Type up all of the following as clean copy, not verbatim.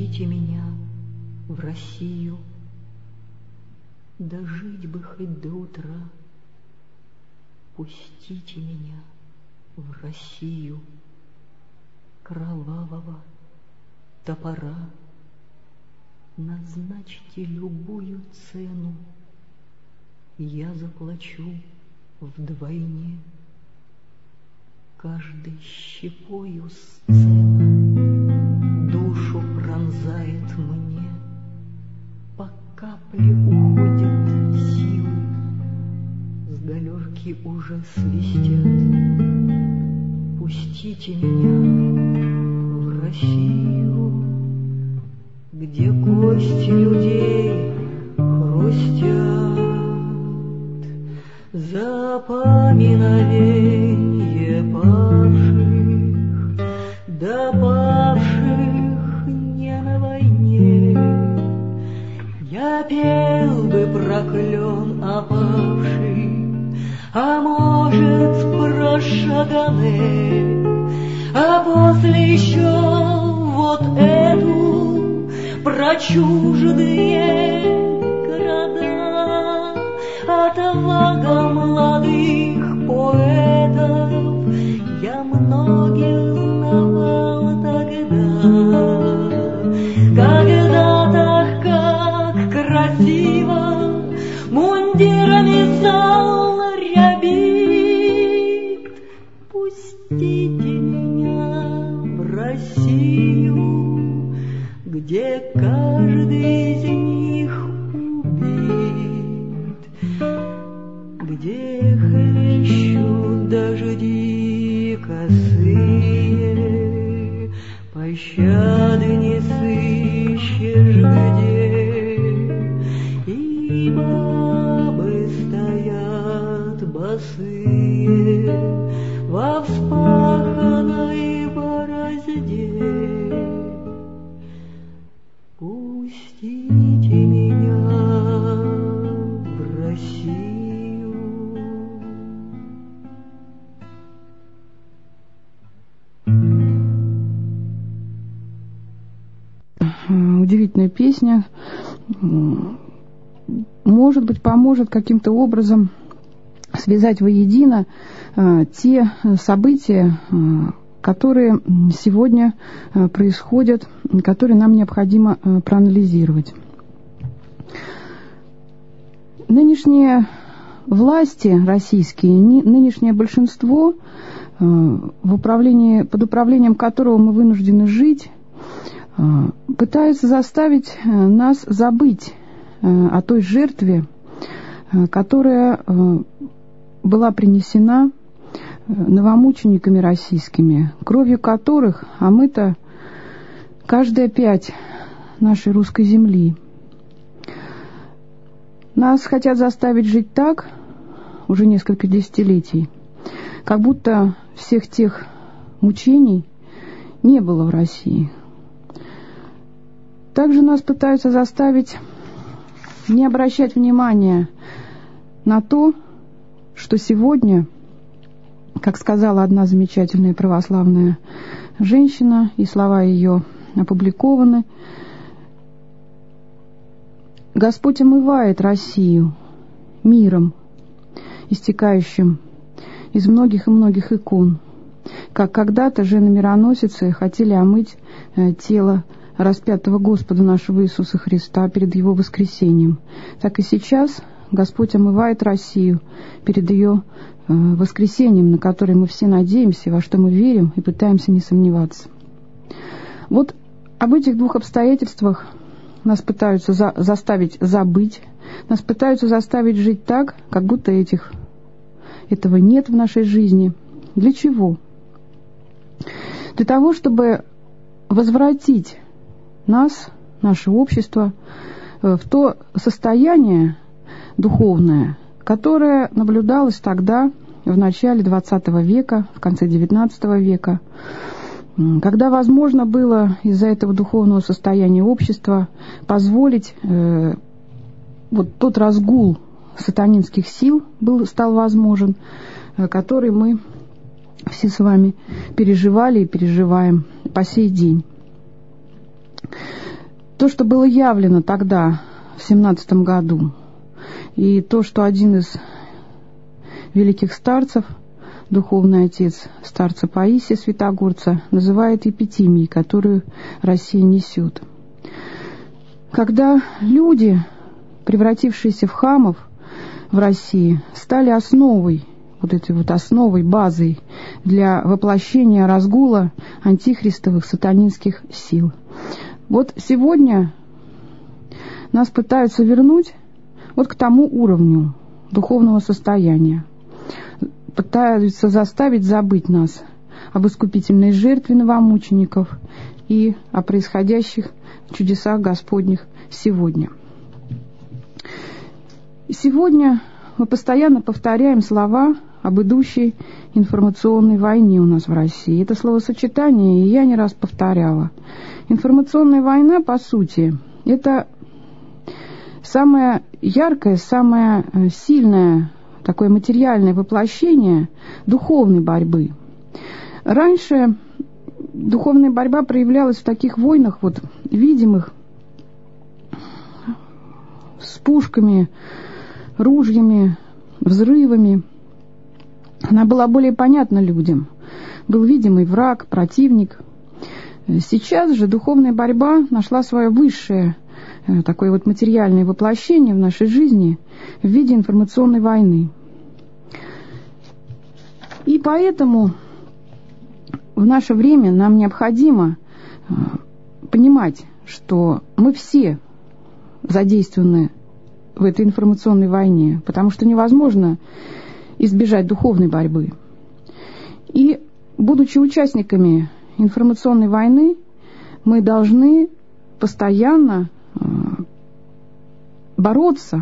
Пустите меня в Россию, да жить бы хоть до утра. Пустите меня в Россию кровавого топора. Назначьте любую цену, я заплачу вдвойне. Каждой щепою сцена душу пронзает мне. По капле уходят силы, с галерки уже свистят. Пустите меня в Россию, где кости людей хрустят, за поминовенье павших, да павших не на войне. Я пел бы проклен опавший, а может прошаганный, а после еще вот эту про чуждые города. Отвага молодых поэтов я многих знавал когда так как красиво мундирами зал рябит. Пустите меня в Россию, где каждый из них убит, где хлещут дожди косые, пощады не сыщешь где, и бабы стоят босые во вспаханной борозде. Пустите меня в Россию. Удивительная песня. Может быть, поможет каким-то образом связать воедино те события, которые сегодня происходят, которые нам необходимо проанализировать. Нынешние власти российские, нынешнее большинство, под управлением которого мы вынуждены жить, пытаются заставить нас забыть о той жертве, которая была принесена новомучениками российскими, кровью которых омыта каждая пядь нашей русской земли. Нас хотят заставить жить так уже несколько десятилетий, как будто всех тех мучений не было в России. Также нас пытаются заставить не обращать внимания на то, что сегодня, как сказала одна замечательная православная женщина, и слова ее опубликованы, Господь омывает Россию миром, истекающим из многих и многих икон, как когда-то жены-мироносицы хотели омыть тело распятого Господа нашего Иисуса Христа перед Его воскресением. Так и сейчас Господь омывает Россию перед ее воскресением, на которое мы все надеемся, во что мы верим и пытаемся не сомневаться. Вот об этих двух обстоятельствах нас пытаются заставить забыть, нас пытаются заставить жить так, как будто этого нет в нашей жизни. Для чего? Для того, чтобы возвратить нас, наше общество, в то состояние духовное, которое наблюдалось тогда, в начале XX века, в конце XIX века, когда возможно было из-за этого духовного состояния общества позволить вот тот разгул сатанинских сил стал возможен, который мы все с вами переживали и переживаем по сей день. То, что было явлено тогда, в 17 году, и то, что один из великих старцев, духовный отец старца Паисия Святогорца, называет эпитимией, которую Россия несет. Когда люди, превратившиеся в хамов в России, стали основой, вот этой вот основой, базой для воплощения разгула антихристовых сатанинских сил. Вот сегодня нас пытаются вернуть вот к тому уровню духовного состояния. Пытаются заставить забыть нас об искупительной жертве новомучеников и о происходящих чудесах Господних сегодня. И сегодня мы постоянно повторяем слова об идущей информационной войне у нас в России. Это словосочетание я не раз повторяла. Информационная война, по сути, это самое яркое, самое сильное такое материальное воплощение духовной борьбы. Раньше духовная борьба проявлялась в таких войнах, вот, видимых, с пушками, ружьями, взрывами. Она была более понятна людям. Был видимый враг, противник. Сейчас же духовная борьба нашла свое высшее такое вот материальное воплощение в нашей жизни в виде информационной войны. И поэтому в наше время нам необходимо понимать, что мы все задействованы в этой информационной войне, потому что невозможно избежать духовной борьбы. И, будучи участниками информационной войны, мы должны постоянно бороться.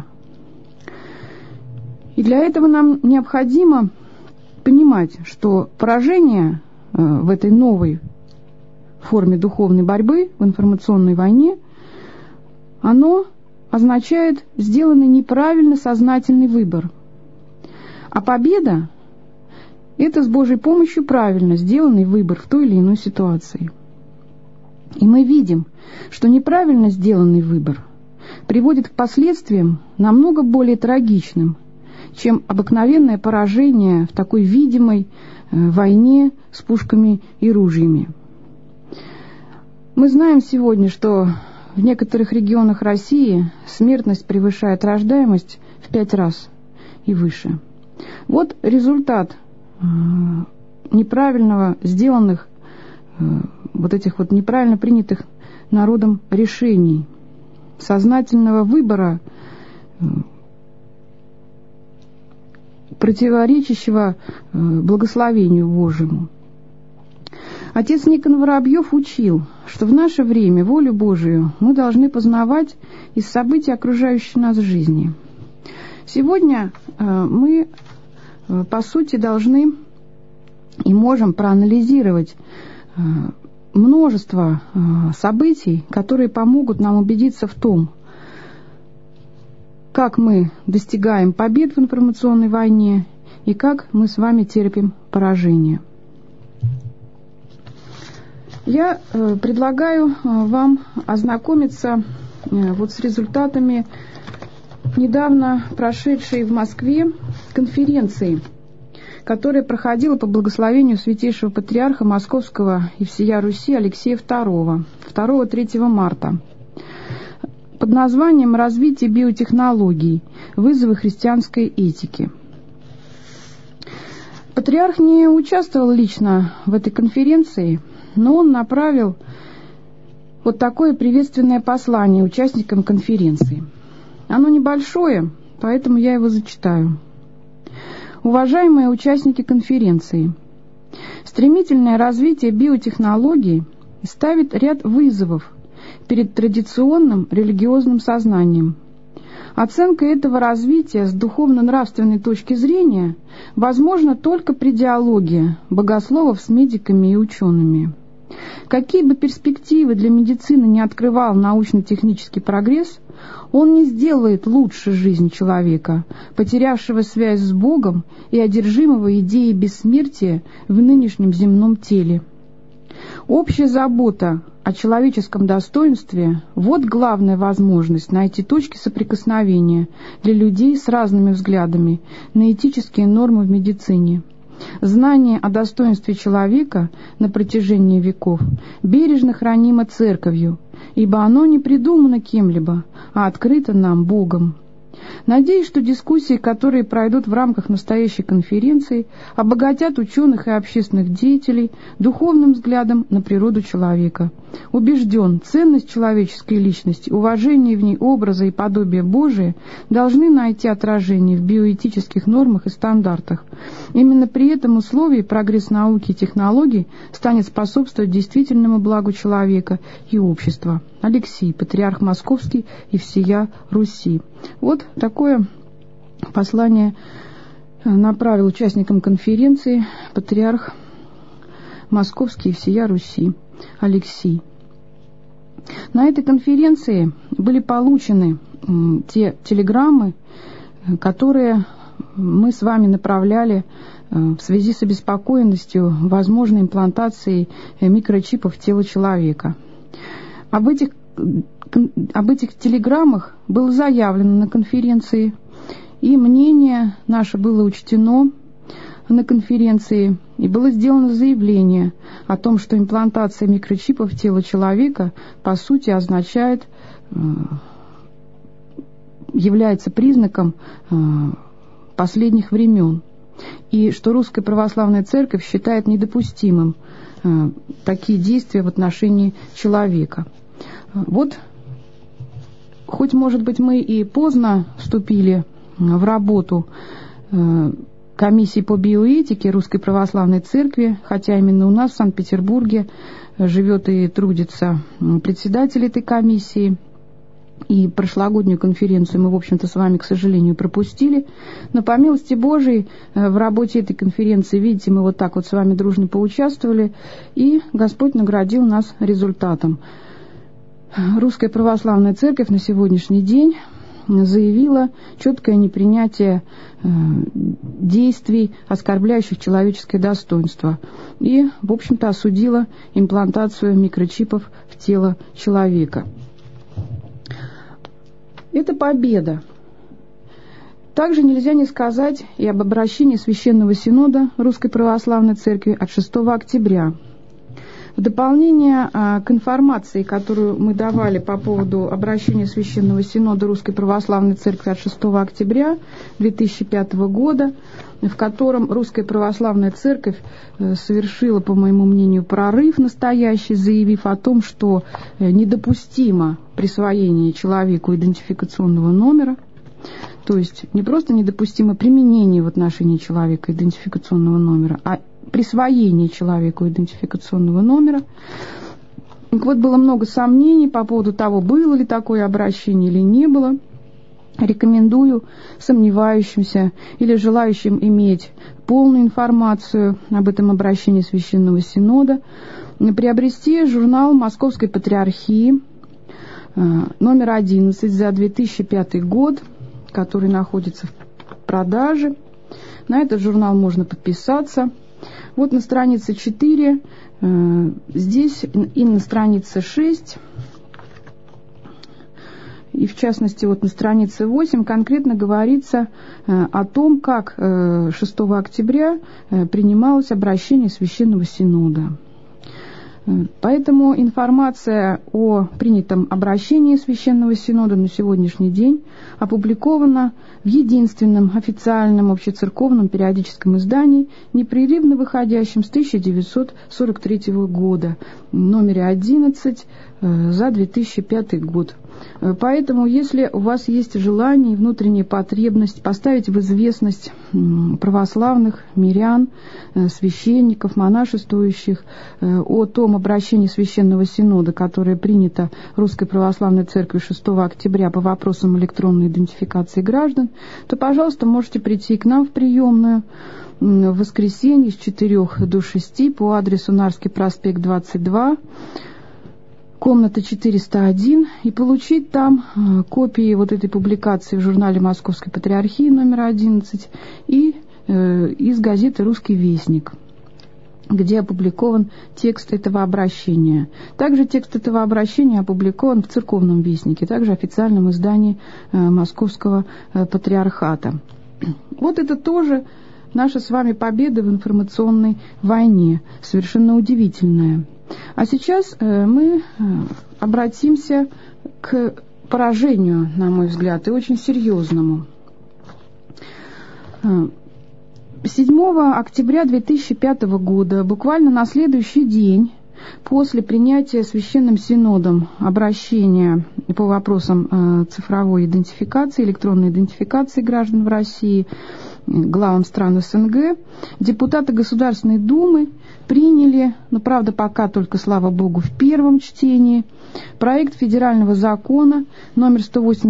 И для этого нам необходимо понимать, что поражение в этой новой форме духовной борьбы, в информационной войне, оно означает сделанный неправильно сознательный выбор. А победа – это с Божьей помощью правильно сделанный выбор в той или иной ситуации. И мы видим, что неправильно сделанный выбор приводит к последствиям намного более трагичным, чем обыкновенное поражение в такой видимой войне с пушками и ружьями. Мы знаем сегодня, что в некоторых регионах России смертность превышает рождаемость в 5 раз и выше. Вот результат неправильно сделанных, вот этих вот неправильно принятых народом решений, сознательного выбора, противоречащего благословению Божьему. Отец Никон Воробьев учил, что в наше время волю Божию мы должны познавать из событий окружающей нас жизни. Сегодня мы, по сути, должны и можем проанализировать множество событий, которые помогут нам убедиться в том, как мы достигаем побед в информационной войне и как мы с вами терпим поражение. Я предлагаю вам ознакомиться вот с результатами недавно прошедшей в Москве конференции, которая проходила по благословению Святейшего Патриарха Московского и всея Руси Алексея II 2-3 марта под названием «Развитие биотехнологий. Вызовы христианской этики». Патриарх не участвовал лично в этой конференции, но он направил вот такое приветственное послание участникам конференции. Оно небольшое, поэтому я его зачитаю. Уважаемые участники конференции, стремительное развитие биотехнологий ставит ряд вызовов перед традиционным религиозным сознанием. Оценка этого развития с духовно-нравственной точки зрения возможна только при диалоге богословов с медиками и учеными. Какие бы перспективы для медицины не открывал научно-технический прогресс, он не сделает лучше жизнь человека, потерявшего связь с Богом и одержимого идеей бессмертия в нынешнем земном теле. Общая забота о человеческом достоинстве – вот главная возможность найти точки соприкосновения для людей с разными взглядами на этические нормы в медицине. Знание о достоинстве человека на протяжении веков бережно хранимо Церковью, ибо оно не придумано кем-либо, а открыто нам Богом. Надеюсь, что дискуссии, которые пройдут в рамках настоящей конференции, обогатят ученых и общественных деятелей духовным взглядом на природу человека. Убежден, ценность человеческой личности, уважение в ней образа и подобия Божия должны найти отражение в биоэтических нормах и стандартах. Именно при этом условии прогресс науки и технологий станет способствовать действительному благу человека и общества. Алексий, патриарх Московский и всея Руси. Вот такое послание направил участникам конференции патриарх Московский и всея Руси Алексий. На этой конференции были получены те телеграммы, которые мы с вами направляли в связи с обеспокоенностью возможной имплантации микрочипов в тело человека. Об этих телеграммах было заявлено на конференции, и мнение наше было учтено на конференции, и было сделано заявление о том, что имплантация микрочипов в тело человека по сути означает, является признаком последних времен, и что Русская Православная Церковь считает недопустимым такие действия в отношении человека. Вот, хоть, может быть, мы и поздно вступили в работу комиссии по биоэтике Русской Православной Церкви, хотя именно у нас в Санкт-Петербурге живет и трудится председатель этой комиссии, и прошлогоднюю конференцию мы, в общем-то, с вами, к сожалению, пропустили. Но по милости Божией в работе этой конференции, видите, мы вот так вот с вами дружно поучаствовали, и Господь наградил нас результатом. Русская Православная Церковь на сегодняшний день заявила четкое непринятие действий, оскорбляющих человеческое достоинство, и, в общем-то, осудила имплантацию микрочипов в тело человека. Это победа. Также нельзя не сказать и об обращении Священного Синода Русской Православной Церкви от 6 октября. В дополнение к информации, которую мы давали по поводу обращения Священного Синода Русской Православной Церкви от 6 октября 2005 года, в котором Русская Православная Церковь совершила, по моему мнению, прорыв настоящий, заявив о том, что недопустимо присвоение человеку идентификационного номера, то есть не просто недопустимо применение в отношении человека идентификационного номера, а присвоение человеку идентификационного номера. Так вот, было много сомнений по поводу того, было ли такое обращение или не было. Рекомендую сомневающимся или желающим иметь полную информацию об этом обращении Священного Синода приобрести журнал Московской Патриархии номер 11 за 2005 год, который находится в продаже. На этот журнал можно подписаться. Вот на странице 4, здесь и на странице 6, и в частности вот на странице 8 конкретно говорится о том, как 6 октября принималось обращение Священного Синода. Поэтому информация о принятом обращении Священного Синода на сегодняшний день опубликована в единственном официальном общецерковном периодическом издании, непрерывно выходящем с 1943 года, номере 11 за 2005 год. Поэтому, если у вас есть желание и внутренняя потребность поставить в известность православных мирян, священников, монашествующих о том обращении Священного Синода, которое принято Русской Православной Церковью 6 октября по вопросам электронной идентификации граждан, то, пожалуйста, можете прийти к нам в приемную в воскресенье с 4 до 6 по адресу Нарский проспект 22, комната 401, и получить там копии вот этой публикации в журнале Московской Патриархии номер 11 и из газеты «Русский вестник». где опубликован текст этого обращения. Также текст этого обращения опубликован в «Церковном вестнике», также официальном издании Московского патриархата. Вот это тоже наша с вами победа в информационной войне, совершенно удивительная. А сейчас мы обратимся к поражению, на мой взгляд, и очень серьезному. 7 октября 2005 года, буквально на следующий день после принятия Священным Синодом обращения по вопросам цифровой идентификации, электронной идентификации граждан в России, главам стран СНГ, депутаты Государственной Думы приняли, правда, пока только, слава Богу, в первом чтении, проект федерального закона номер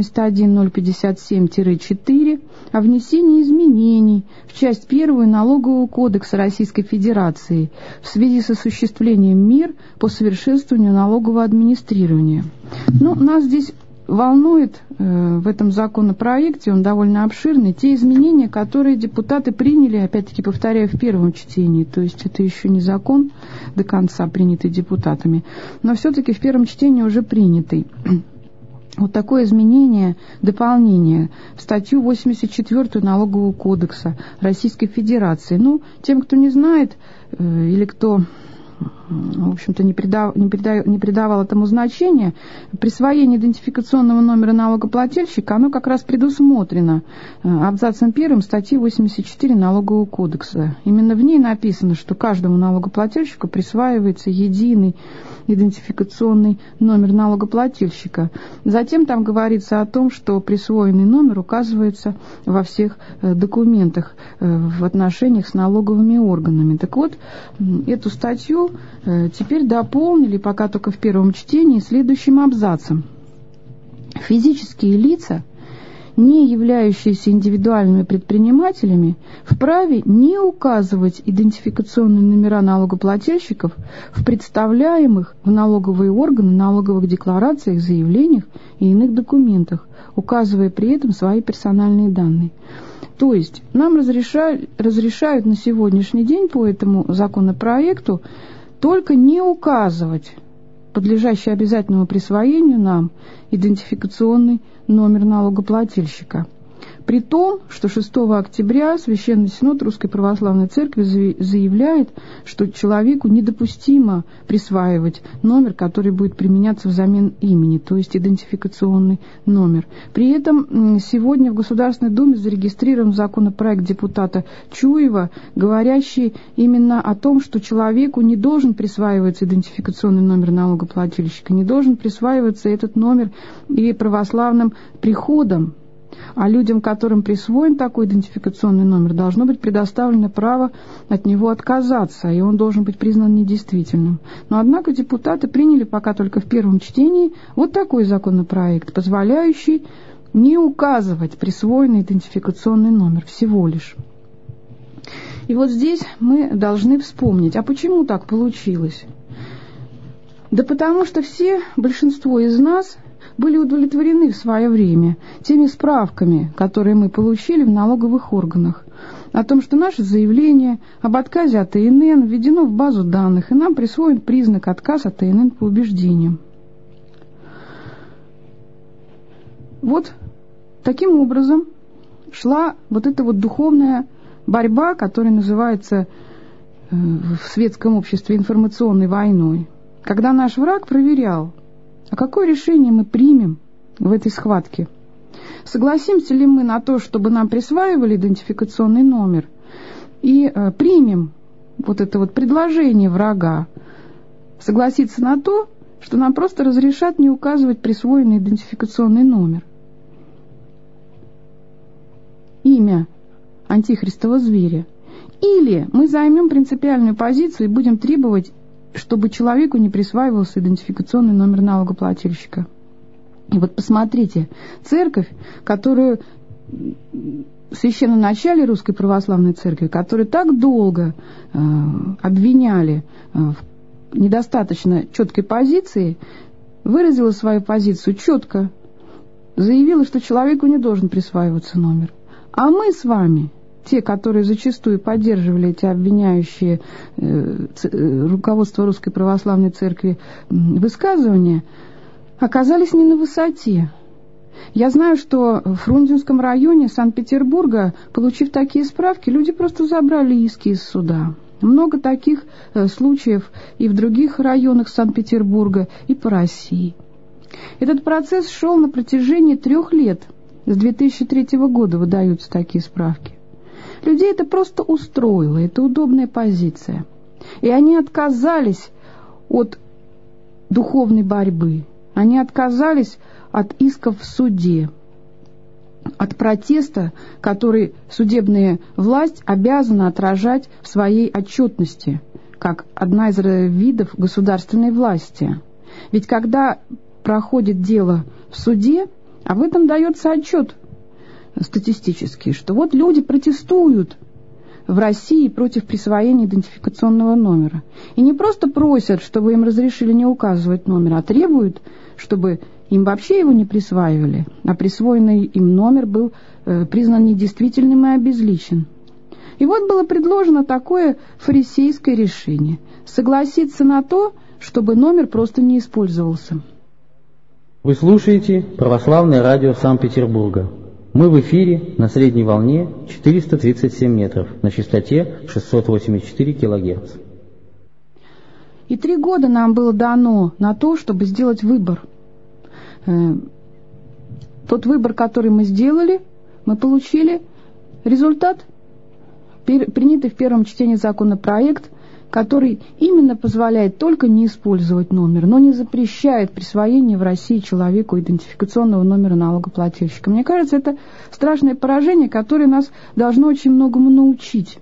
181-057-4 о внесении изменений в часть 1 Налогового кодекса Российской Федерации в связи с осуществлением мер по совершенствованию налогового администрирования. Нас здесь волнует в этом законопроекте, он довольно обширный, те изменения, которые депутаты приняли, опять-таки повторяю, в первом чтении, то есть это еще не закон до конца принятый депутатами, но все-таки в первом чтении уже принятый. Вот такое изменение, дополнение в статью 84 Налогового кодекса Российской Федерации. Тем, кто не знает или кто, в общем-то, не придавал этому значения, присвоение идентификационного номера налогоплательщика, оно как раз предусмотрено абзацем 1 статьи 84 Налогового кодекса. Именно в ней написано, что каждому налогоплательщику присваивается единый идентификационный номер налогоплательщика. Затем там говорится о том, что присвоенный номер указывается во всех документах в отношениях с налоговыми органами. Так вот, эту статью теперь дополнили, пока только в первом чтении, следующим абзацем. Физические лица, не являющиеся индивидуальными предпринимателями, вправе не указывать идентификационные номера налогоплательщиков в представляемых в налоговые органы налоговых декларациях, заявлениях и иных документах, указывая при этом свои персональные данные. То есть нам разрешают на сегодняшний день по этому законопроекту только не указывать подлежащий обязательному присвоению нам идентификационный номер налогоплательщика. При том, что 6 октября Священный Синод Русской Православной Церкви заявляет, что человеку недопустимо присваивать номер, который будет применяться взамен имени, то есть идентификационный номер. При этом сегодня в Государственной Думе зарегистрирован законопроект депутата Чуева, говорящий именно о том, что человеку не должен присваиваться идентификационный номер налогоплательщика, не должен присваиваться этот номер и православным приходам, а людям, которым присвоен такой идентификационный номер, должно быть предоставлено право от него отказаться, и он должен быть признан недействительным. Но, однако, депутаты приняли пока только в первом чтении вот такой законопроект, позволяющий не указывать присвоенный идентификационный номер всего лишь. И вот здесь мы должны вспомнить, а почему так получилось? Да потому что большинство из нас были удовлетворены в свое время теми справками, которые мы получили в налоговых органах, о том, что наше заявление об отказе от ИНН введено в базу данных, и нам присвоен признак «отказ от ИНН по убеждениям». Вот таким образом шла вот эта вот духовная борьба, которая называется в светском обществе информационной войной, когда наш враг проверял, а какое решение мы примем в этой схватке? Согласимся ли мы на то, чтобы нам присваивали идентификационный номер, и примем вот это вот предложение врага согласиться на то, что нам просто разрешат не указывать присвоенный идентификационный номер? Имя антихристового зверя. Или мы займем принципиальную позицию и будем требовать, чтобы человеку не присваивался идентификационный номер налогоплательщика. И вот посмотрите, церковь, которую в священноначале Русской Православной Церкви, которую так долго обвиняли в недостаточно четкой позиции, выразила свою позицию четко, заявила, что человеку не должен присваиваться номер. А мы с вами те, которые зачастую поддерживали эти обвиняющие руководство Русской Православной Церкви высказывания, оказались не на высоте. Я знаю, что в Фрунзенском районе Санкт-Петербурга, получив такие справки, люди просто забрали иски из суда. Много таких случаев и в других районах Санкт-Петербурга, и по России. Этот процесс шел на протяжении 3 лет. С 2003 года выдаются такие справки. Людей это просто устроило, это удобная позиция. И они отказались от духовной борьбы. Они отказались от исков в суде, от протеста, который судебная власть обязана отражать в своей отчетности, как одна из видов государственной власти. Ведь когда проходит дело в суде, об этом дается отчет статистический, что вот люди протестуют в России против присвоения идентификационного номера. И не просто просят, чтобы им разрешили не указывать номер, а требуют, чтобы им вообще его не присваивали, а присвоенный им номер был признан недействительным и обезличен. И вот было предложено такое фарисейское решение – согласиться на то, чтобы номер просто не использовался. Вы слушаете Православное радио Санкт-Петербурга. Мы в эфире на средней волне 437 метров на частоте 684 килогерц. И 3 года нам было дано на то, чтобы сделать выбор. Тот выбор, который мы сделали, мы получили результат, принятый в первом чтении законопроект, который именно позволяет только не использовать номер, но не запрещает присвоение в России человеку идентификационного номера налогоплательщика. Мне кажется, это страшное поражение, которое нас должно очень многому научить.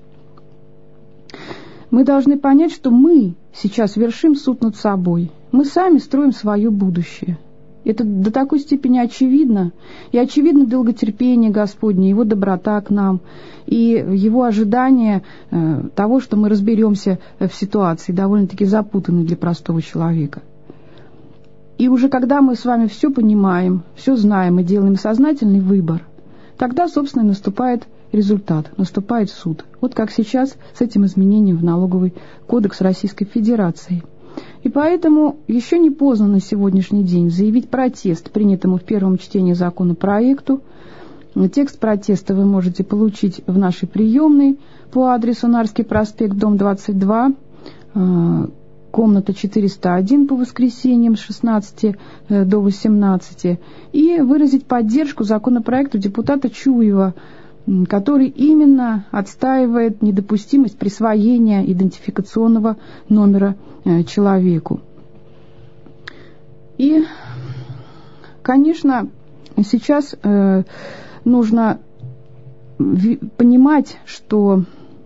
Мы должны понять, что мы сейчас вершим суд над собой. Мы сами строим свое будущее. Это до такой степени очевидно. И очевидно долготерпение Господне, Его доброта к нам, и Его ожидание того, что мы разберемся в ситуации, довольно-таки запутанной для простого человека. И уже когда мы с вами все понимаем, все знаем и делаем сознательный выбор, тогда, собственно, наступает результат, наступает суд. Вот как сейчас с этим изменением в налоговый кодекс Российской Федерации. И поэтому еще не поздно на сегодняшний день заявить протест принятому в первом чтении законопроекту. Текст протеста вы можете получить в нашей приемной по адресу Нарский проспект, дом 22, комната 401 по воскресеньям с 16 до 18, и выразить поддержку законопроекту депутата Чуева, который именно отстаивает недопустимость присвоения идентификационного номера человеку. И, конечно, сейчас нужно понимать, что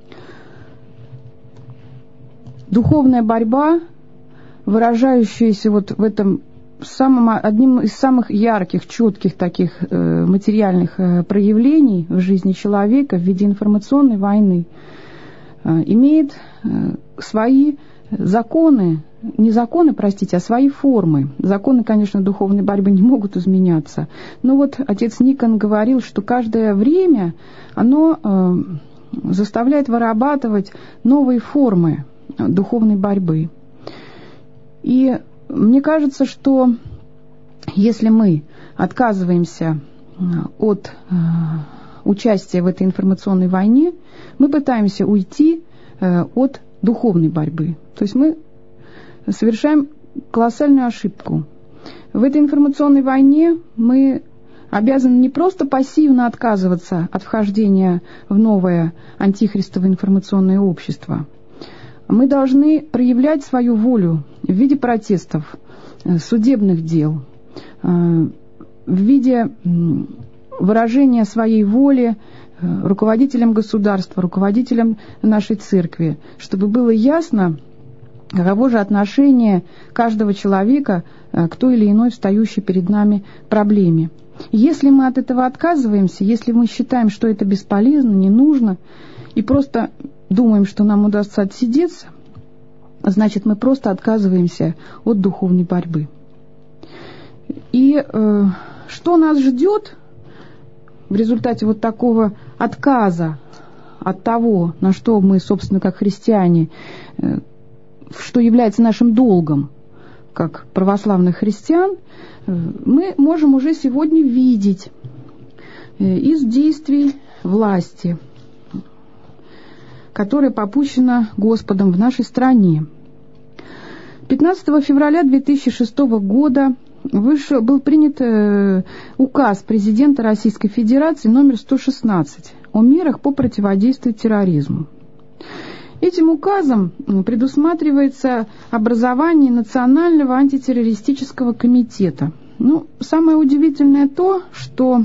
духовная борьба, выражающаяся вот в этом одним из самых ярких, четких таких материальных проявлений в жизни человека в виде информационной войны, имеет свои законы, не законы, простите, а свои формы. Законы, конечно, духовной борьбы не могут изменяться. Но вот отец Никон говорил, что каждое время оно заставляет вырабатывать новые формы духовной борьбы. И мне кажется, что если мы отказываемся от участия в этой информационной войне, мы пытаемся уйти от духовной борьбы. То есть мы совершаем колоссальную ошибку. В этой информационной войне мы обязаны не просто пассивно отказываться от вхождения в новое антихристово информационное общество. Мы должны проявлять свою волю в виде протестов, судебных дел, в виде выражения своей воли руководителям государства, руководителям нашей церкви, чтобы было ясно, каково же отношение каждого человека к той или иной встающей перед нами проблеме. Если мы от этого отказываемся, если мы считаем, что это бесполезно, не нужно, и просто думаем, что нам удастся отсидеться, значит, мы просто отказываемся от духовной борьбы. И что нас ждет в результате вот такого отказа от того, на что мы, собственно, как христиане, что является нашим долгом, как православных христиан, мы можем уже сегодня видеть из действий власти, которая попущена Господом в нашей стране. 15 февраля 2006 года был принят указ президента Российской Федерации номер 116 о мерах по противодействию терроризму. Этим указом предусматривается образование Национального антитеррористического комитета. Самое удивительное то, что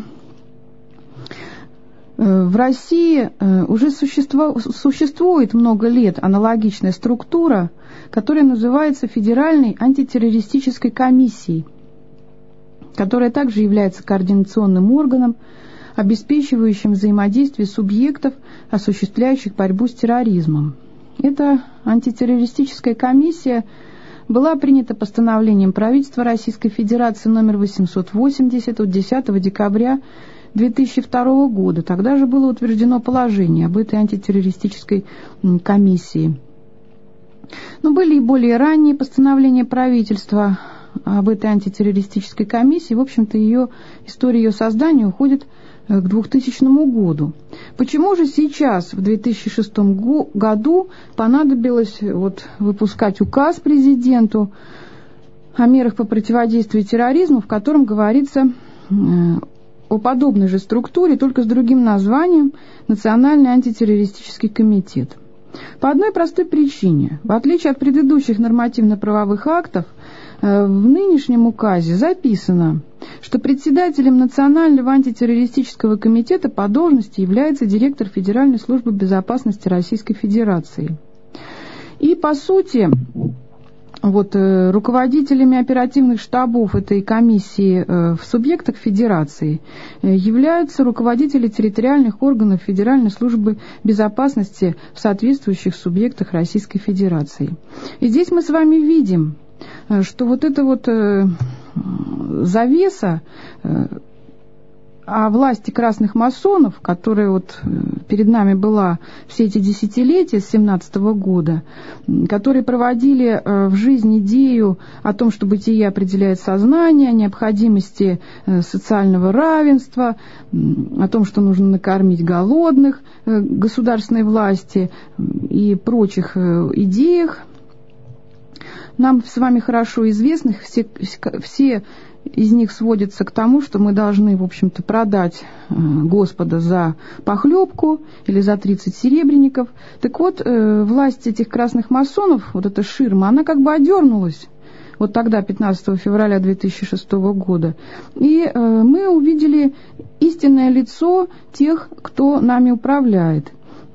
в России уже существует много лет аналогичная структура, которая называется Федеральной антитеррористической комиссией, которая также является координационным органом, обеспечивающим взаимодействие субъектов, осуществляющих борьбу с терроризмом. Эта антитеррористическая комиссия была принята постановлением правительства Российской Федерации номер 880 от 10 декабря 2002 года. Тогда же было утверждено положение об этой антитеррористической комиссии. Но были и более ранние постановления правительства об этой антитеррористической комиссии. В общем-то, история ее создания уходит к 2000 году. Почему же сейчас, в 2006 году, понадобилось выпускать указ президенту о мерах по противодействию терроризму, в котором говорится о подобной же структуре, только с другим названием – Национальный антитеррористический комитет? По одной простой причине. В отличие от предыдущих нормативно-правовых актов, в нынешнем указе записано, что председателем Национального антитеррористического комитета по должности является директор Федеральной службы безопасности Российской Федерации. И, по сути, руководителями оперативных штабов этой комиссии в субъектах Федерации являются руководители территориальных органов Федеральной службы безопасности в соответствующих субъектах Российской Федерации. И здесь мы с вами видим, что эта завеса о власти красных масонов, которая перед нами была все эти десятилетия с 1917 года, которые проводили в жизнь идею о том, что бытие определяет сознание, о необходимости социального равенства, о том, что нужно накормить голодных государственной власти и прочих идеях, нам с вами хорошо известных, все из них сводятся к тому, что мы должны, в общем-то, продать Господа за похлебку или за 30 серебряников. Так вот, власть этих красных масонов, эта ширма, она как бы одернулась тогда, 15 февраля 2006 года. И мы увидели истинное лицо тех, кто нами управляет.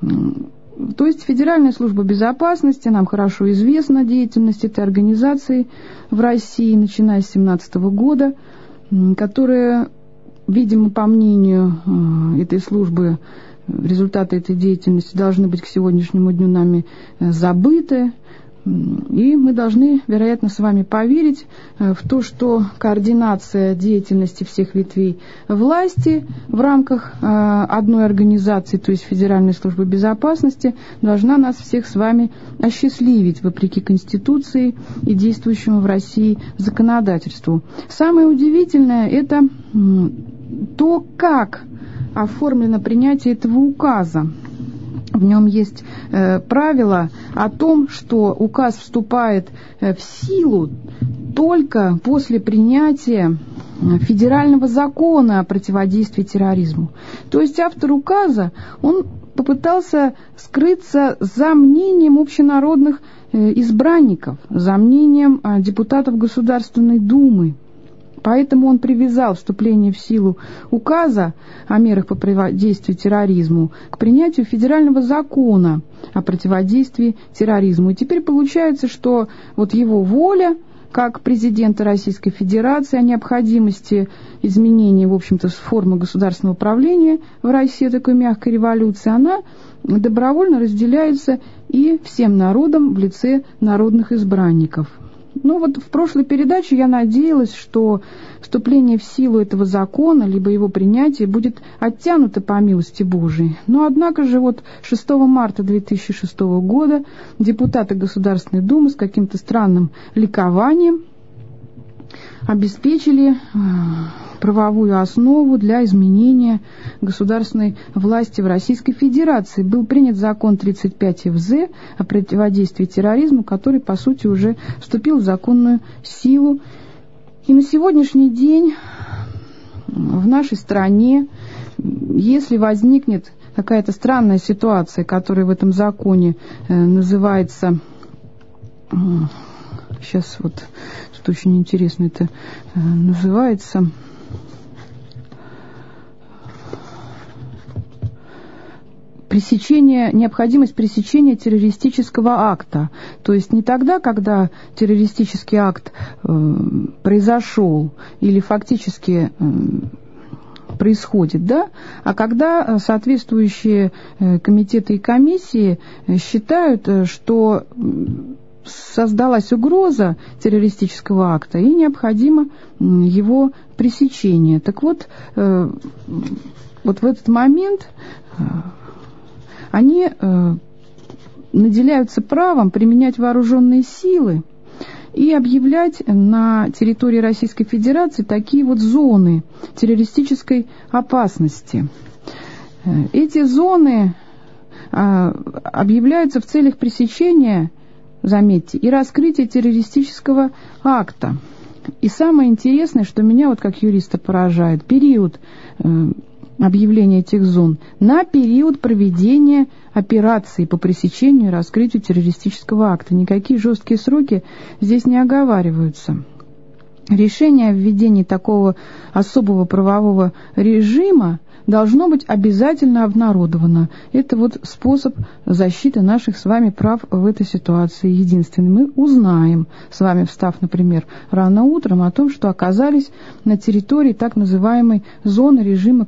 То есть Федеральная служба безопасности, нам хорошо известна деятельность этой организации в России, начиная с 2017 года, которая, видимо, по мнению этой службы, результаты этой деятельности должны быть к сегодняшнему дню нами забыты. И мы должны, вероятно, с вами поверить в то, что координация деятельности всех ветвей власти в рамках одной организации, то есть Федеральной службы безопасности, должна нас всех с вами осчастливить, вопреки Конституции и действующему в России законодательству. Самое удивительное – это то, как оформлено принятие этого указа. В нем есть правило о том, что указ вступает в силу только после принятия федерального закона о противодействии терроризму. То есть автор указа, он попытался скрыться за мнением общенародных избранников, за мнением депутатов Государственной Думы. Поэтому он привязал вступление в силу указа о мерах по противодействию терроризму к принятию федерального закона о противодействии терроризму. И теперь получается, что его воля, как президента Российской Федерации, о необходимости изменения, в общем-то, формы государственного управления в России, такой мягкой революции, она добровольно разделяется и всем народом в лице народных избранников. Ну вот в прошлой передаче я надеялась, что вступление в силу этого закона, либо его принятие будет оттянуто по милости Божией. Но однако же вот 6 марта 2006 года депутаты Государственной Думы с каким-то странным ликованием обеспечили правовую основу для изменения государственной власти в Российской Федерации. Был принят закон 35 ФЗ о противодействии терроризму, который, по сути, уже вступил в законную силу. И на сегодняшний день в нашей стране, если возникнет какая-то странная ситуация, которая в этом законе называется... Сейчас вот тут очень интересно это называется... необходимость пресечения террористического акта. То есть не тогда, когда террористический акт произошел или фактически происходит, да, а когда соответствующие комитеты и комиссии считают, что создалась угроза террористического акта и необходимо его пресечение. Так вот, вот в этот момент они наделяются правом применять вооруженные силы и объявлять на территории Российской Федерации такие вот зоны террористической опасности. Эти зоны объявляются в целях пресечения, заметьте, и раскрытия террористического акта. И самое интересное, что меня вот как юриста поражает, период объявления этих зон на период проведения операции по пресечению и раскрытию террористического акта. Никакие жесткие сроки здесь не оговариваются. Решение о введении такого особого правового режима должно быть обязательно обнародовано. Это вот способ защиты наших с вами прав в этой ситуации единственный. Мы узнаем, с вами встав, например, рано утром, о том, что оказались на территории так называемой зоны режима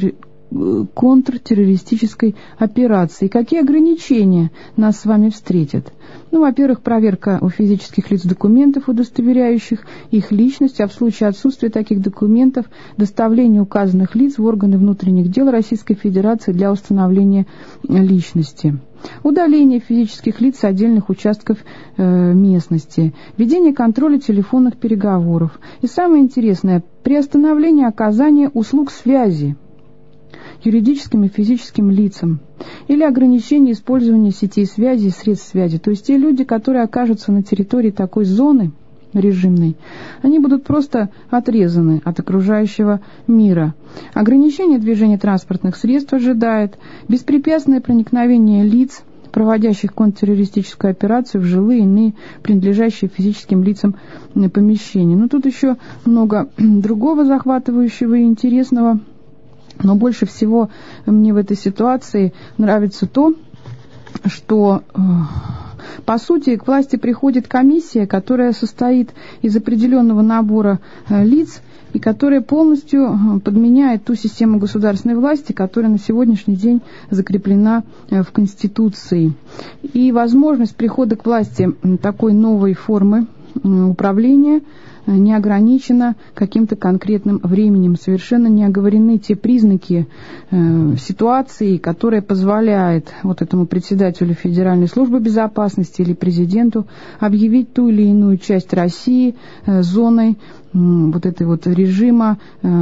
контртеррористической операции. Какие ограничения нас с вами встретят? Ну, во-первых, проверка у физических лиц документов, удостоверяющих их личность, а в случае отсутствия таких документов доставление указанных лиц в органы внутренних дел Российской Федерации для установления личности. Удаление физических лиц с отдельных участков местности, ведение контроля телефонных переговоров. И самое интересное, приостановление оказания услуг связи юридическим и физическим лицам или ограничение использования сетей связи и средств связи. То есть те люди, которые окажутся на территории такой зоны режимной, они будут просто отрезаны от окружающего мира. Ограничение движения транспортных средств ожидает, беспрепятственное проникновение лиц, проводящих контртеррористическую операцию, в жилые, иные, принадлежащие физическим лицам помещения. Но тут еще много другого захватывающего и интересного. Но больше всего мне в этой ситуации нравится то, что, по сути, к власти приходит комиссия, которая состоит из определенного набора лиц и которая полностью подменяет ту систему государственной власти, которая на сегодняшний день закреплена в Конституции. И возможность прихода к власти такой новой формы управления не ограничено каким-то конкретным временем. Совершенно не оговорены те признаки ситуации, которая позволяет вот этому председателю Федеральной службы безопасности или президенту объявить ту или иную часть России зоной вот этой вот режима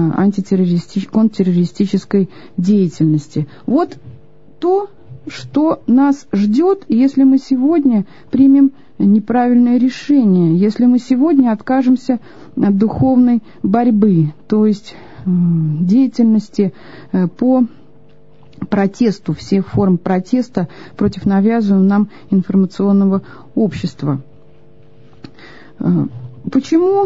контртеррористической деятельности. Вот то, что нас ждет, если мы сегодня примем неправильное решение, если мы сегодня откажемся от духовной борьбы, то есть деятельности по протесту, всех форм протеста против навязываемого нам информационного общества. Почему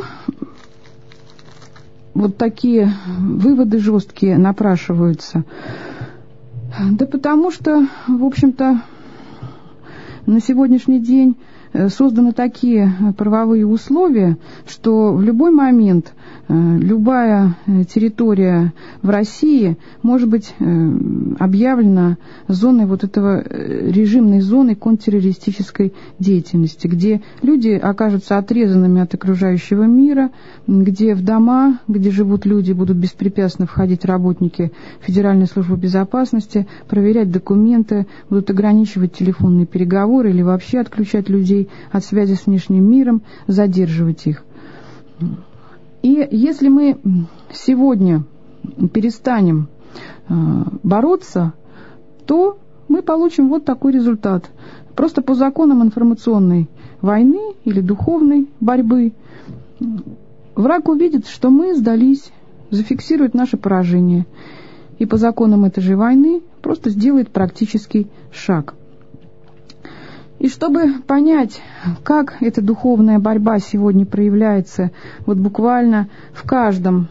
вот такие выводы жесткие напрашиваются? Да потому что, в общем-то, на сегодняшний день созданы такие правовые условия, что в любой момент любая территория в России может быть объявлена зоной вот этого режимной зоны контртеррористической деятельности, где люди окажутся отрезанными от окружающего мира, где в дома, где живут люди, будут беспрепятственно входить работники Федеральной службы безопасности, проверять документы, будут ограничивать телефонные переговоры или вообще отключать людей от связи с внешним миром, задерживать их. И если мы сегодня перестанем бороться, то мы получим вот такой результат. Просто по законам информационной войны или духовной борьбы враг увидит, что мы сдались, зафиксирует наше поражение. И по законам этой же войны просто сделает практический шаг. И чтобы понять, как эта духовная борьба сегодня проявляется вот буквально в каждом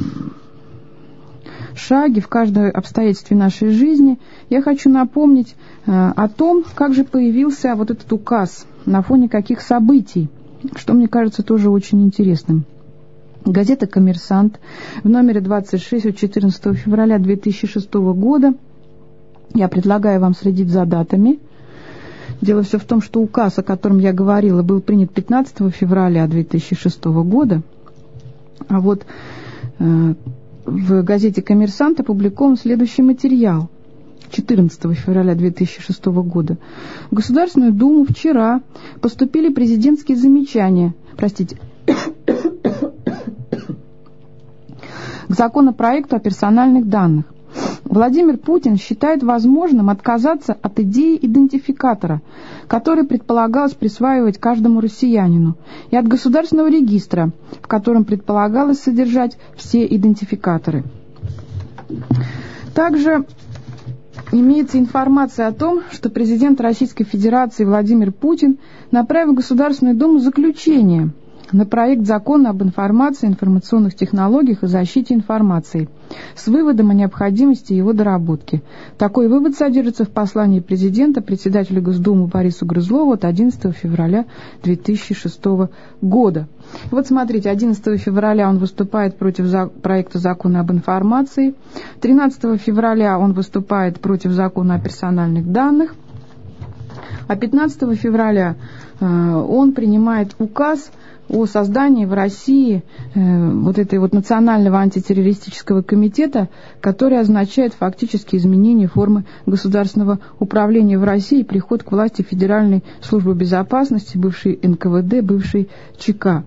шаге, в каждом обстоятельстве нашей жизни, я хочу напомнить о том, как же появился вот этот указ, на фоне каких событий, что мне кажется тоже очень интересным. Газета «Коммерсант» в номере 26 от 14 февраля 2006 года, я предлагаю вам следить за датами. Дело все в том, что указ, о котором я говорила, был принят 15 февраля 2006 года, а вот в газете «Коммерсант» опубликован следующий материал 14 февраля 2006 года. В Государственную Думу вчера поступили президентские замечания, к законопроекту о персональных данных. Владимир Путин считает возможным отказаться от идеи идентификатора, который предполагалось присваивать каждому россиянину, и от государственного регистра, в котором предполагалось содержать все идентификаторы. Также имеется информация о том, что президент Российской Федерации Владимир Путин направил в Государственную Думу заключение на проект закона об информации, информационных технологиях и защите информации с выводом о необходимости его доработки. Такой вывод содержится в послании президента председателю Госдумы Борису Грызлову от 11 февраля 2006 года. Вот смотрите, 11 февраля он выступает против проекта закона об информации, 13 февраля он выступает против закона о персональных данных, а 15 февраля он принимает указ о создании в России вот этой вот Национального антитеррористического комитета, который означает фактически изменение формы государственного управления в России и приход к власти Федеральной службы безопасности, бывшей НКВД, бывшей ЧК.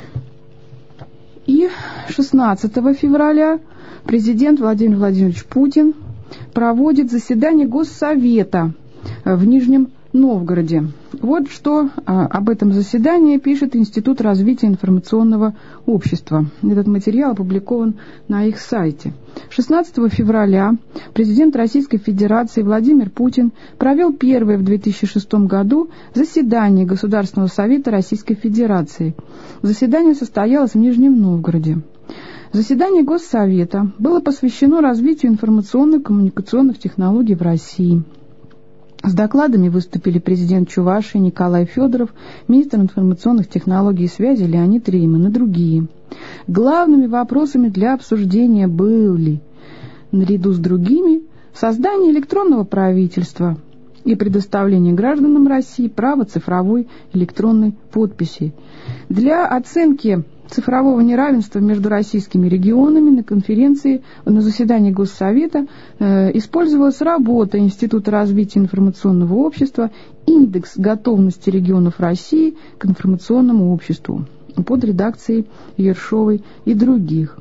И 16 февраля президент Владимир Владимирович Путин проводит заседание Госсовета в Нижнем Новгороде. Вот что об этом заседании пишет Институт развития информационного общества. Этот материал опубликован на их сайте. 16 февраля президент Российской Федерации Владимир Путин провел первое в 2006 году заседание Государственного совета Российской Федерации. Заседание состоялось в Нижнем Новгороде. Заседание Госсовета было посвящено развитию информационно-коммуникационных технологий в России. С докладами выступили президент Чувашии Николай Федоров, министр информационных технологий и связи Леонид Рейман и другие. Главными вопросами для обсуждения были, наряду с другими, создание электронного правительства и предоставление гражданам России права цифровой электронной подписи. Для оценки цифрового неравенства между российскими регионами на конференции, на заседании Госсовета использовалась работа Института развития информационного общества «Индекс готовности регионов России к информационному обществу» под редакцией Ершовой и других.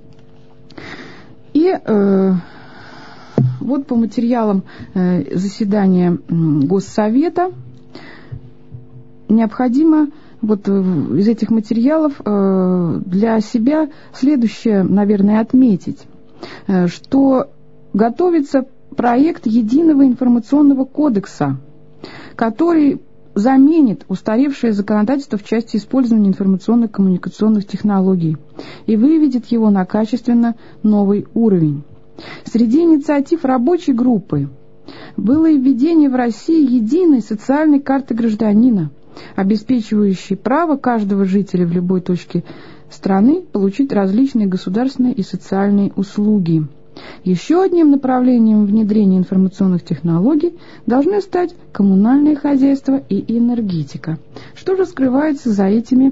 И вот по материалам заседания Госсовета необходимо вот из этих материалов для себя следующее, наверное, отметить, что готовится проект единого информационного кодекса, который заменит устаревшее законодательство в части использования информационных коммуникационных технологий и выведет его на качественно новый уровень. Среди инициатив рабочей группы было и введение в России единой социальной карты гражданина, обеспечивающей право каждого жителя в любой точке страны получить различные государственные и социальные услуги. Еще одним направлением внедрения информационных технологий должны стать коммунальное хозяйство и энергетика. Что же скрывается за этим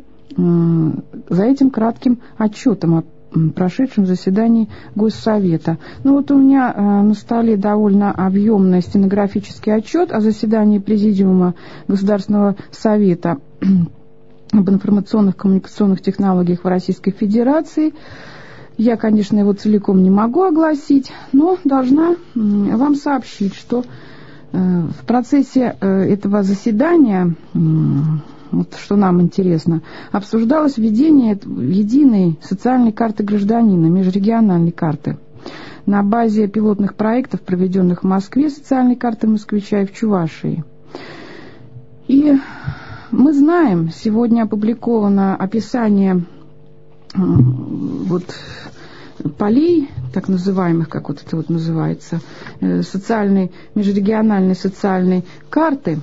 кратким отчетом о прошедшем заседании Госсовета? Ну вот у меня на столе довольно объемный стенографический отчет о заседании Президиума Государственного Совета об информационных коммуникационных технологиях в Российской Федерации. Я, конечно, его целиком не могу огласить, но должна вам сообщить, что в процессе этого заседания, вот что нам интересно, обсуждалось введение единой социальной карты гражданина, межрегиональной карты. На базе пилотных проектов, проведенных в Москве, социальной карты москвича и в Чувашии. И мы знаем, сегодня опубликовано описание вот полей, так называемых, как вот это вот называется, социальной, межрегиональной социальной карты.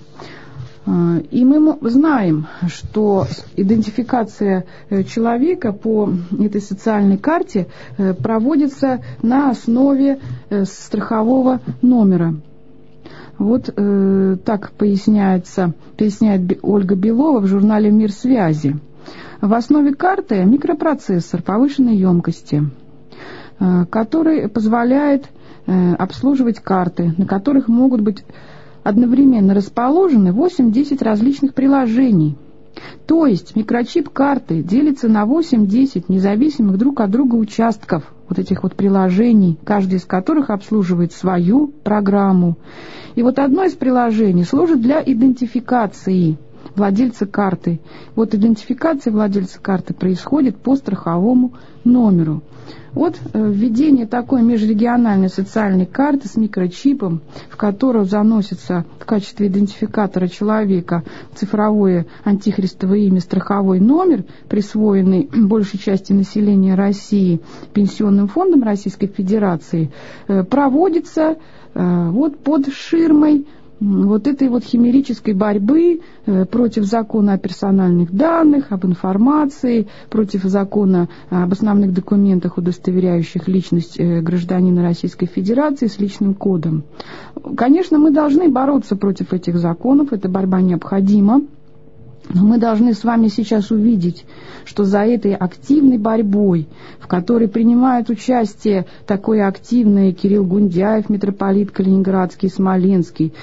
И мы знаем, что идентификация человека по этой социальной карте проводится на основе страхового номера. Вот так поясняет Ольга Белова в журнале «Мир связи». В основе карты микропроцессор повышенной емкости, который позволяет обслуживать карты, на которых могут быть одновременно расположены 8-10 различных приложений. То есть микрочип карты делится на 8-10 независимых друг от друга участков вот этих вот приложений, каждый из которых обслуживает свою программу. И вот одно из приложений служит для идентификации владельца карты. Вот идентификация владельца карты происходит по страховому номеру. Вот введение такой межрегиональной социальной карты с микрочипом, в которую заносится в качестве идентификатора человека цифровое антихристовое имя, страховой номер, присвоенный большей части населения России Пенсионным фондом Российской Федерации, проводится вот под ширмой вот этой вот химерической борьбы против закона о персональных данных, об информации, против закона об основных документах, удостоверяющих личность гражданина Российской Федерации с личным кодом. Конечно, мы должны бороться против этих законов, эта борьба необходима. Но мы должны с вами сейчас увидеть, что за этой активной борьбой, в которой принимают участие такое активное Кирилл Гундяев, митрополит Калининградский, Смоленский,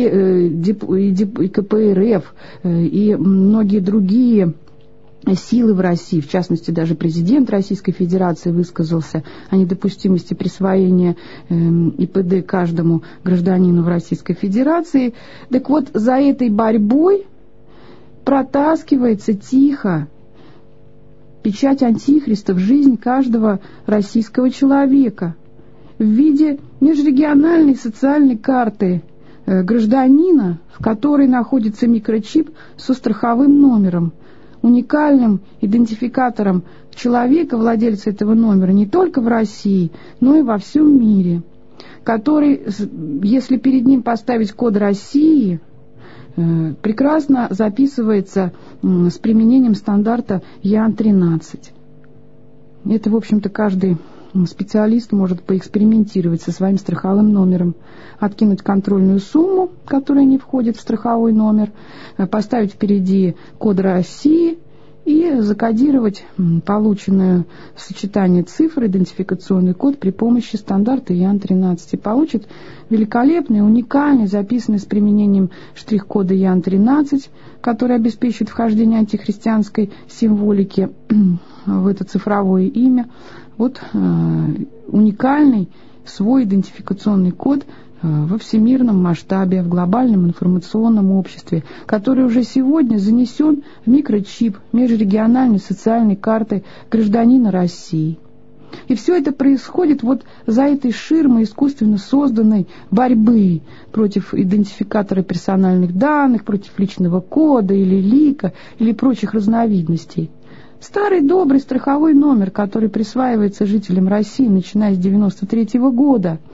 и КПРФ, и многие другие силы в России, в частности, даже президент Российской Федерации высказался о недопустимости присвоения ИПД каждому гражданину в Российской Федерации. Так вот, за этой борьбой протаскивается тихо печать антихриста в жизнь каждого российского человека в виде межрегиональной социальной карты гражданина, в которой находится микрочип со страховым номером, уникальным идентификатором человека, владельца этого номера, не только в России, но и во всем мире, который, если перед ним поставить код России, прекрасно записывается с применением стандарта ЯН-13. Это, в общем-то, каждый специалист может поэкспериментировать со своим страховым номером, откинуть контрольную сумму, которая не входит в страховой номер, поставить впереди код России и закодировать полученное сочетание цифр, идентификационный код при помощи стандарта ЯН-13. И получит великолепный, уникальный, записанный с применением штрих-кода ЯН-13, который обеспечивает вхождение антихристианской символики в это цифровое имя. Вот уникальный свой идентификационный код во всемирном масштабе, в глобальном информационном обществе, который уже сегодня занесен в микрочип межрегиональной социальной карты гражданина России. И все это происходит вот за этой ширмой искусственно созданной борьбы против идентификатора персональных данных, против личного кода или лика, или прочих разновидностей. Старый добрый страховой номер, который присваивается жителям России, начиная с 1993 года,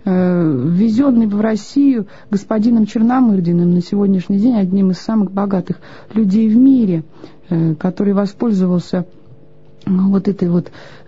ввезенный в Россию господином Черномырдиным, на сегодняшний день одним из самых богатых людей в мире, который воспользовался вот этой вот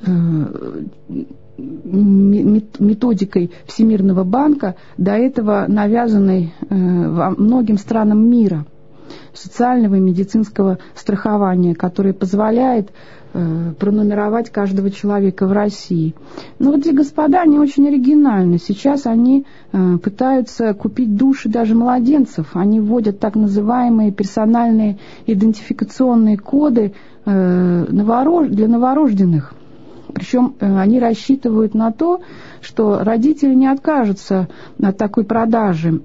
методикой Всемирного банка, до этого навязанной многим странам мира, социального и медицинского страхования, которое позволяет пронумеровать каждого человека в России. Но вот эти господа, они очень оригинальны. Сейчас они пытаются купить души даже младенцев. Они вводят так называемые персональные идентификационные коды для новорожденных. Причем они рассчитывают на то, что родители не откажутся от такой продажи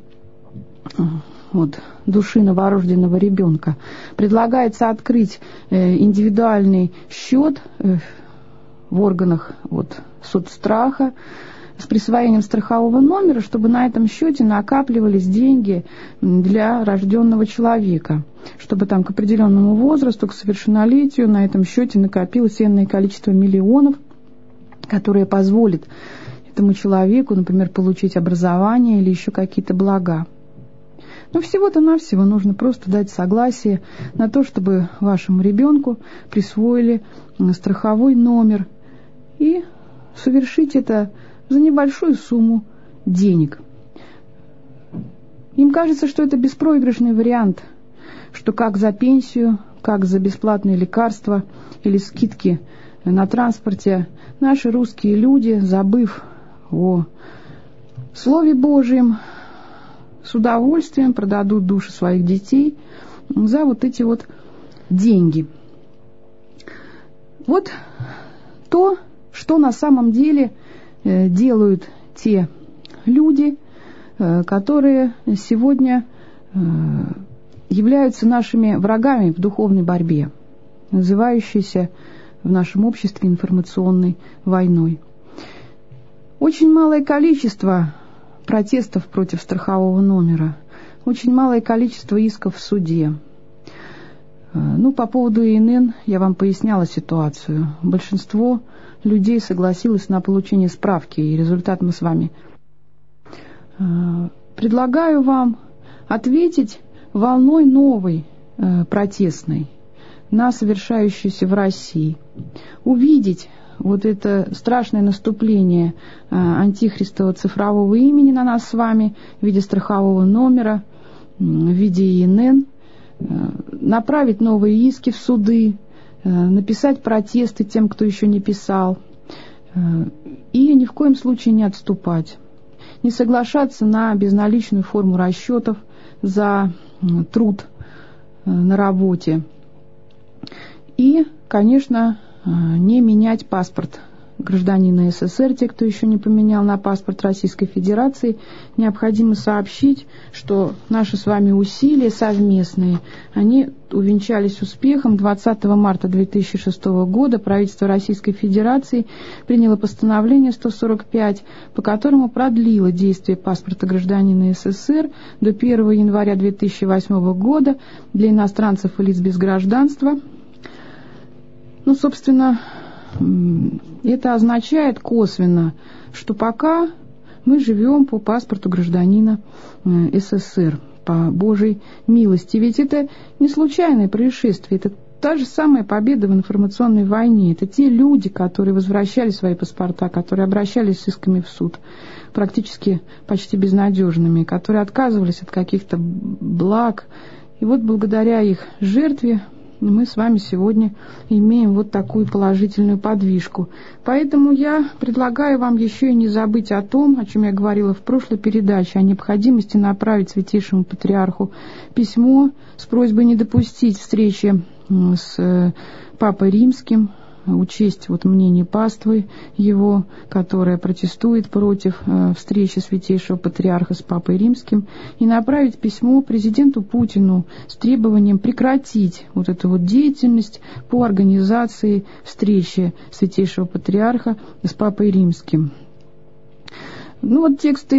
души новорожденного ребенка. Предлагается открыть индивидуальный счет в органах соцстраха с присвоением страхового номера, чтобы на этом счете накапливались деньги для рожденного человека, чтобы там к определенному возрасту, к совершеннолетию на этом счете накопилось энное количество миллионов, которое позволит этому человеку, например, получить образование или еще какие-то блага. Но всего-то навсего нужно просто дать согласие на то, чтобы вашему ребенку присвоили страховой номер и совершить это за небольшую сумму денег. Им кажется, что это беспроигрышный вариант, что как за пенсию, как за бесплатные лекарства или скидки на транспорте, наши русские люди, забыв о Слове Божьем, с удовольствием продадут души своих детей за вот эти вот деньги. Вот то, что на самом деле делают те люди, которые сегодня являются нашими врагами в духовной борьбе, называющейся в нашем обществе информационной войной. Очень малое количество протестов против страхового номера, очень малое количество исков в суде. По поводу ИНН я вам поясняла ситуацию. Большинство людей согласилось на получение справки, и результат мы с вами. Предлагаю вам ответить волной новой, протестной, на совершающуюся в России. Увидеть вот это страшное наступление антихристового цифрового имени на нас с вами в виде страхового номера, в виде ИНН, направить новые иски в суды, написать протесты тем, кто еще не писал, и ни в коем случае не отступать, не соглашаться на безналичную форму расчетов за труд на работе и, конечно, не менять паспорт гражданина СССР, те, кто еще не поменял на паспорт Российской Федерации. Необходимо сообщить, что наши с вами усилия совместные, они увенчались успехом. 20 марта 2006 года правительство Российской Федерации приняло постановление 145, по которому продлило действие паспорта гражданина СССР до 1 января 2008 года для иностранцев и лиц без гражданства. Собственно, это означает косвенно, что пока мы живем по паспорту гражданина СССР, по Божьей милости. Ведь это не случайное происшествие, это та же самая победа в информационной войне. Это те люди, которые возвращали свои паспорта, которые обращались с исками в суд, практически почти безнадежными, которые отказывались от каких-то благ. И вот благодаря их жертве мы с вами сегодня имеем вот такую положительную подвижку. Поэтому я предлагаю вам еще и не забыть о том, о чем я говорила в прошлой передаче, о необходимости направить Святейшему Патриарху письмо с просьбой не допустить встречи с Папой Римским, учесть мнение паствы его, которая протестует против встречи Святейшего Патриарха с Папой Римским, и направить письмо президенту Путину с требованием прекратить эту деятельность по организации встречи Святейшего Патриарха с Папой Римским. Тексты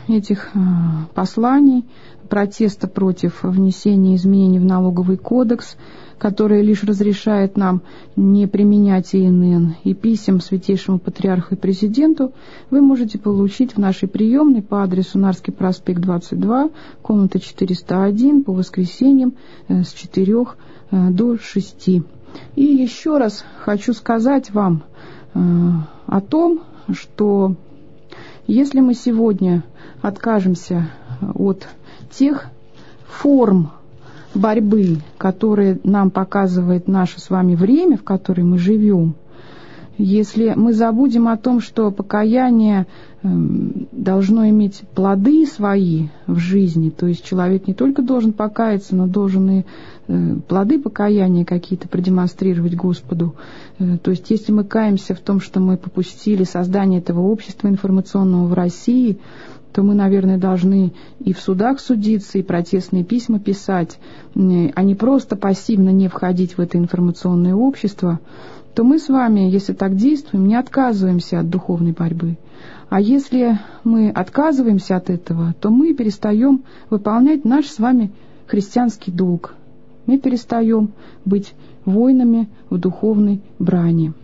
этих посланий, протеста против внесения изменений в налоговый кодекс, который лишь разрешает нам не применять ИНН, и писем Святейшему Патриарху и Президенту, вы можете получить в нашей приемной по адресу Нарский проспект 22, комната 401, по воскресеньям с 4 до 6. И еще раз хочу сказать вам о том, что если мы сегодня откажемся от тех форм борьбы, которые нам показывает наше с вами время, в котором мы живем, если мы забудем о том, что покаяние должно иметь плоды свои в жизни, то есть человек не только должен покаяться, но должен и плоды покаяния какие-то продемонстрировать Господу. То есть если мы каемся в том, что мы попустили создание этого общества информационного в России, то мы, наверное, должны и в судах судиться, и протестные письма писать, а не просто пассивно не входить в это информационное общество, то мы с вами, если так действуем, не отказываемся от духовной борьбы. А если мы отказываемся от этого, то мы перестаем выполнять наш с вами христианский долг. Мы перестаем быть воинами в духовной брани.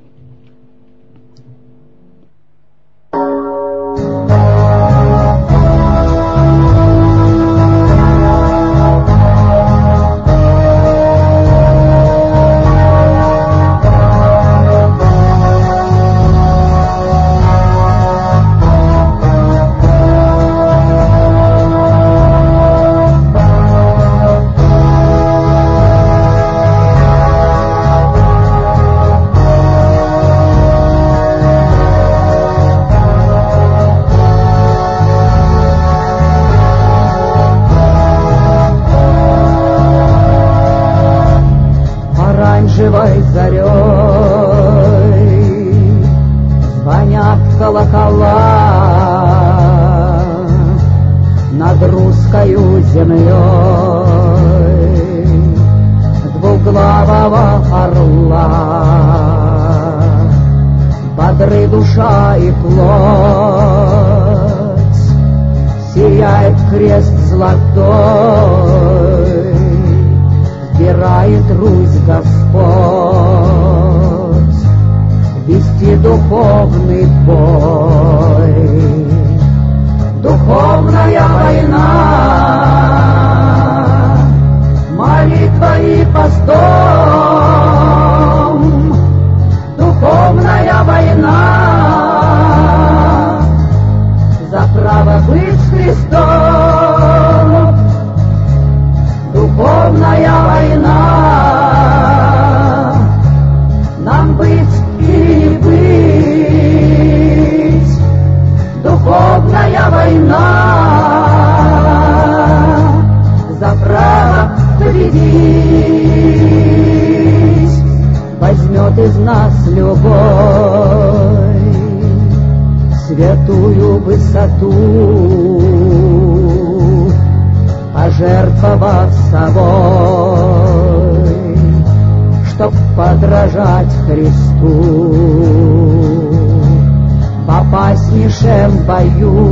Оранжевой зарей звонят колокола над русскою землей двуглавого орла. Бодры душа и плоть, сияет крест золотой, вбирает Русь Господь, вести духовный бой. Духовная война, молитва и постом. Духовная война за право быть с Христом. Духовная война, нам быть или не быть. Духовная война за право победить. Возьмет из нас любовь святую высоту, пожертвовав собой, чтоб подражать Христу. В опаснейшем бою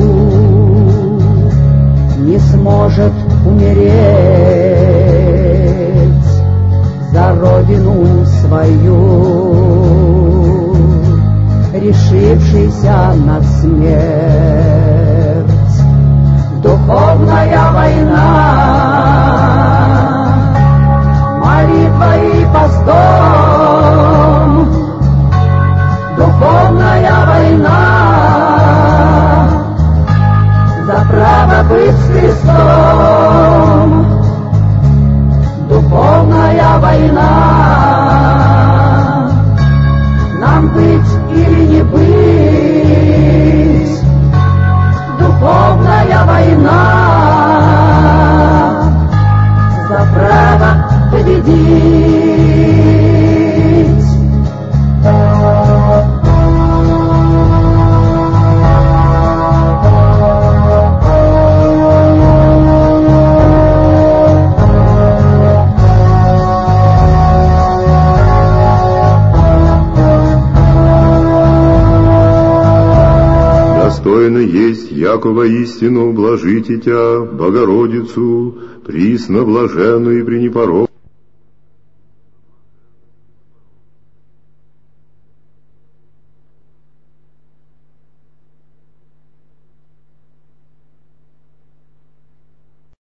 не сможет умереть за родину свою, решившийся на смерть. Духовная война, молитва и постом. Духовная война за право быть с Христом. Духовная война, нам быть или не быть. Духовная война за право победить. достойно есть, яко воистину блажите Тя, Богородицу, присно блаженную и пренепорочную,